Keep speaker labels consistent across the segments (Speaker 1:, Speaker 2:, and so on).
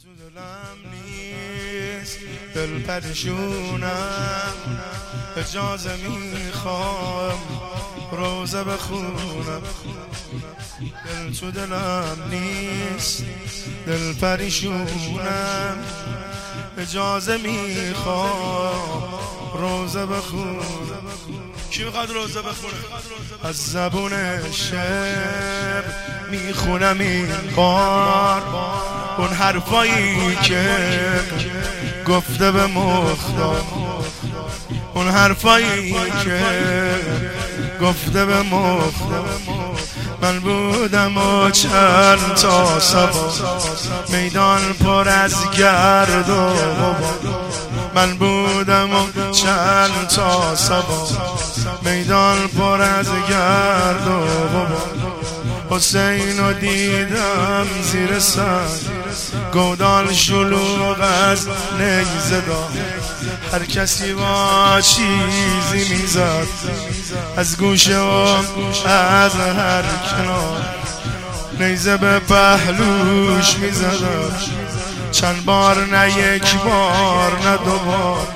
Speaker 1: تو دلم نیست، دل پریشونم، اجازه میخوام روزه بخونم. دل تو دلم نیست، دل پریشونم، اجازه میخوام روزه بخونم. کی میخواد روزه بخونه؟ از زبون شعر میخونم این بار اون حرفایی که گفته به مختار، اون حرفایی که گفته به مختار. من بودم و چند تا صبا میدان پر از گرد و غبار. من بودم و چند تا صبا میدان پر از گرد و غبار. حسینو دیدم زیر سر گودال شلوغ از نیزه دار. هر کسی با چیزی میزد از گوشه و از هر کنار. نیزه به پهلوش میزدم چند بار، نه یک بار نه دو بار.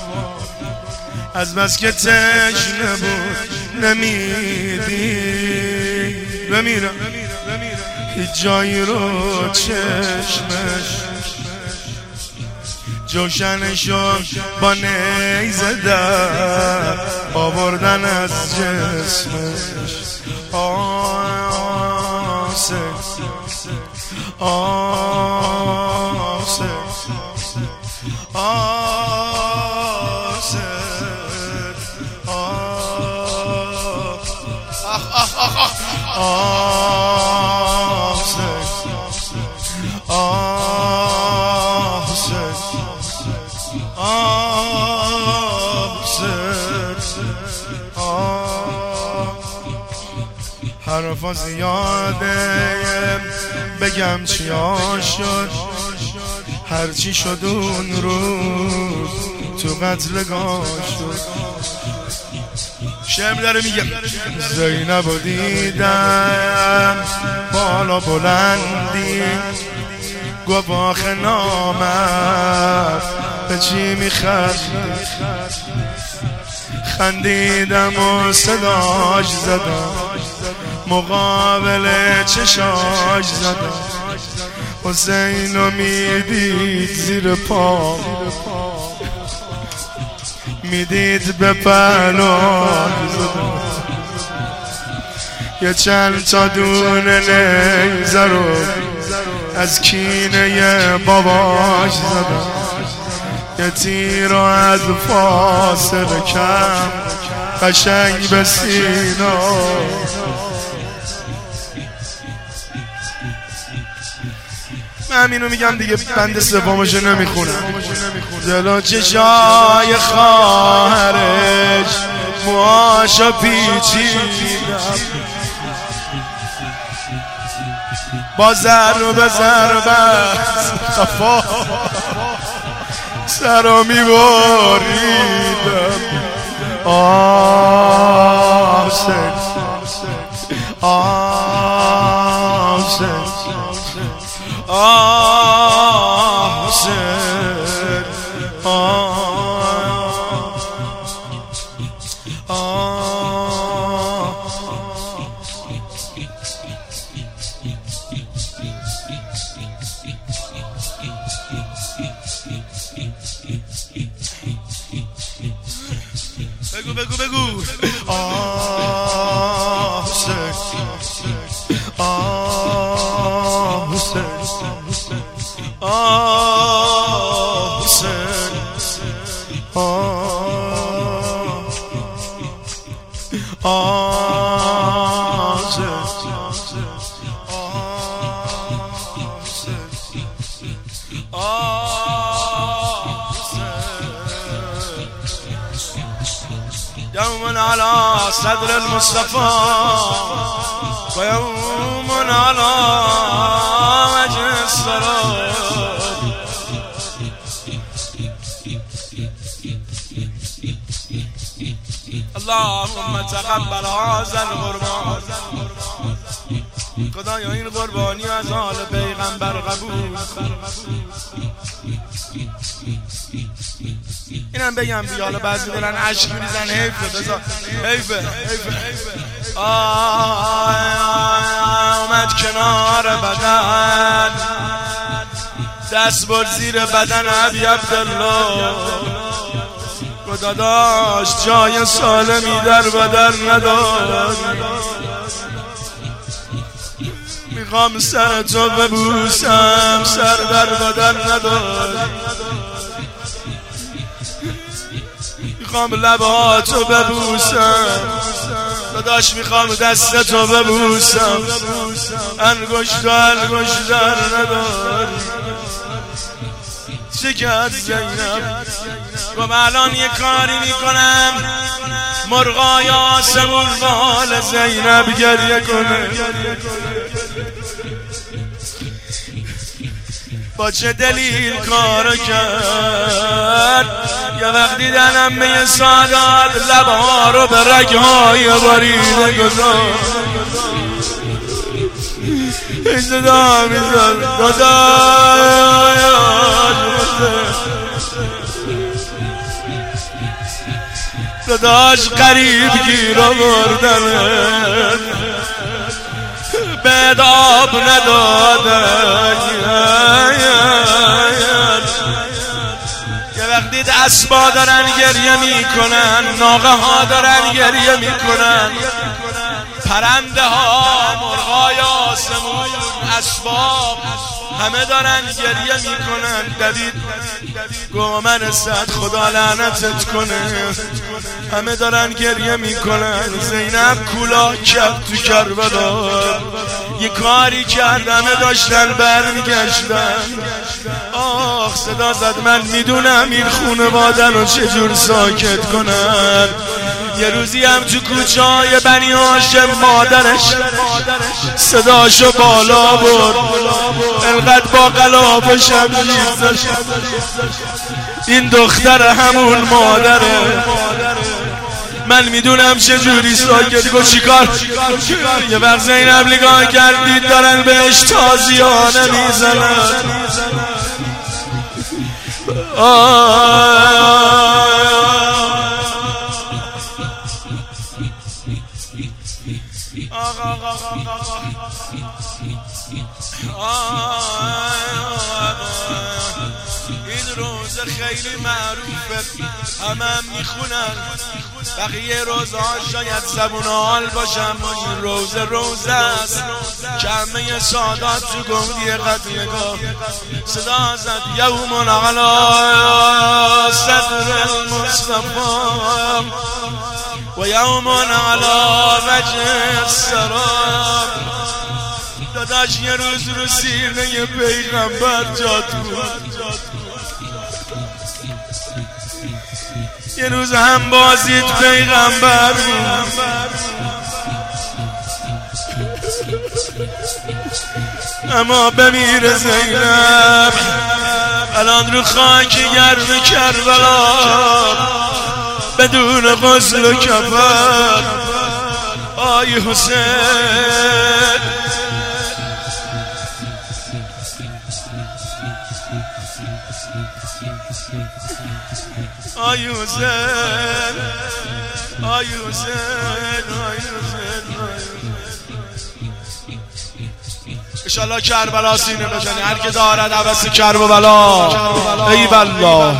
Speaker 1: از بس که تشنه بود نمیدی بمیرم هیچ جایی رو چشمش جوشنشون با نیزه در آوردن از جسمش. آسه آسه آسه حرفا زیاده بگم چیا شد، هرچی شد اون روز تو قتلگاه شد. شعر داره میگم زینبو دیدم بالا بلندی گفت آخه نامرد به چی میخندی. خندیدم و صداش زدم مقابل چشاش زدم. حسینو میدید زیر پا میدید به پهلوان زدم. یه چند تا دونه نیزه رو از کینه باباش زدم. یه تیر رو از فاصله کم قشنگ به سینا. من همینو میگم دیگه، بند سومشو نمیخونم. جلو چشای خواهرش موهاشو پیچیدم، با ضرب ضربت خفا سرو میبریدم. آسه آسه بگو بگو بگو يوم على صدر المصطفى ويوم على وجه الصراط. اللهم تقبل هذا القربان خدایا این قربانی از آل پیغمبر قبول. اینم بگم دیگه، حالا بعضی دارن عشق میریزن، حیفه بذار، حیفه. اومد کنار بدن، دست بر زیر بدن ابی عبدالله، خدا داشت جای سالمی در بدن ندار. میخوام سر تو ببوسم، سر در بدن ندار. میخوام لباتو ببوسم داداش، میخوام دستتو ببوسم، انگشت در ندار. چه کرد زینب؟ گفت الان یه کاری میکنم مرغای آسمون به حال زینب گریه کنه. با چه دلیل کارو کرد؟ یه وقت دیدن عمه سادات لبها رو به رگهای بریده گذاشت، صدا میزد داداش قریب گیر آوردن، بد آب ندادن. یه وقت دید اسبا دارن گریه میکنن، ناقه ها دارن گریه میکنن، پرنده ها، مرغای آسمون، اسباب همه دارن گریه میکنن. دوید گومن صد خدا لعنتت کنه، همه دارن گریه میکنن. زینب کولا کرد تو کربلا، یه کاری کرد همه داشتن برمیگشتن. آخ صدا زد من میدونم این خونواده رو چجور ساکت کنن. یه روزی هم تو کوچه های بنی هاشم مادرش صداشو بالا برد، انقدر با قلاب و شمشیر زد این دختر همون مادره. من میدونم چجوری ساکت کن. چیکار؟ یه وقت زینب نگاه کردید دارن بهش تازیانه میزنن. این روزه خیلی معروفه، همه میخونن. بقیه روزها شاید زبون حال باشم، این روزه است که همه سادات تو گمدی قدیگاه صدا زد یوم علی صدر المصطفى و یوم علی وجه السراب. داداش یه روز رو سینه پیغمبر جات بود، یه روز هم بازید پیغمبر بود. اما بمیر زینب الان رو خاک گرم کربلا بدون غسل و کفن. آی حسین آی حسین آی حسین آی حسین. انشالله کربلا سینه بزنی هر که دارد عوض کرب و بلا. ای بالله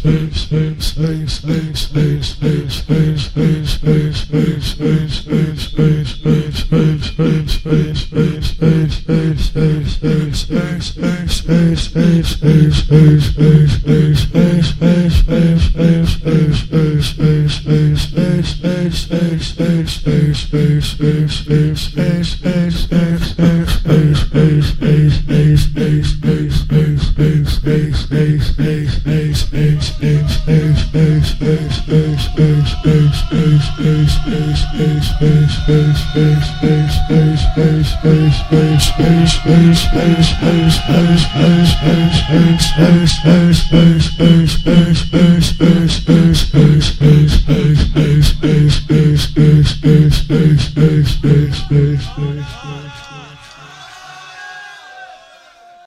Speaker 2: space.